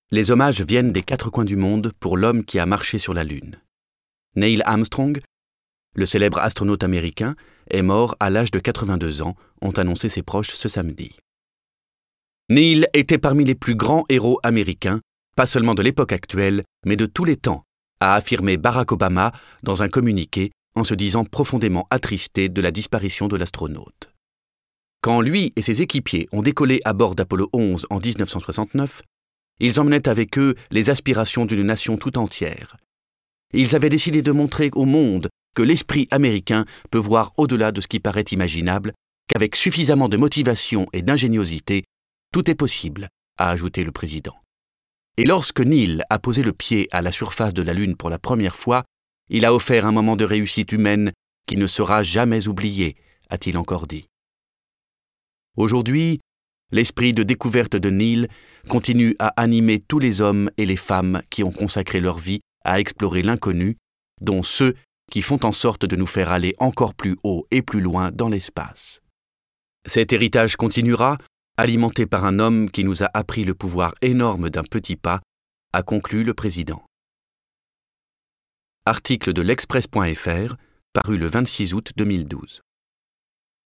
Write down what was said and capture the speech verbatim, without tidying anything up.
Les hommages viennent des quatre coins du monde pour l'homme qui a marché sur la Lune. Neil Armstrong, le célèbre astronaute américain, est mort à l'âge de quatre-vingt-deux ans, ont annoncé ses proches ce samedi. Neil était parmi les plus grands héros américains, pas seulement de l'époque actuelle, mais de tous les temps, a affirmé Barack Obama dans un communiqué en se disant profondément attristé de la disparition de l'astronaute. Quand lui et ses équipiers ont décollé à bord d'Apollo onze en dix-neuf cent soixante-neuf, ils emmenaient avec eux les aspirations d'une nation tout entière. Ils avaient décidé de montrer au monde que l'esprit américain peut voir au-delà de ce qui paraît imaginable, qu'avec suffisamment de motivation et d'ingéniosité, tout est possible, a ajouté le président. Et lorsque Neil a posé le pied à la surface de la Lune pour la première fois, il a offert un moment de réussite humaine qui ne sera jamais oublié, a-t-il encore dit. Aujourd'hui, l'esprit de découverte de Neil continue à animer tous les hommes et les femmes qui ont consacré leur vie à explorer l'inconnu, dont ceux qui font en sorte de nous faire aller encore plus haut et plus loin dans l'espace. Cet héritage continuera, alimenté par un homme qui nous a appris le pouvoir énorme d'un petit pas, a conclu le président. Article de l'Express point F R, paru le vingt-six août deux mille douze.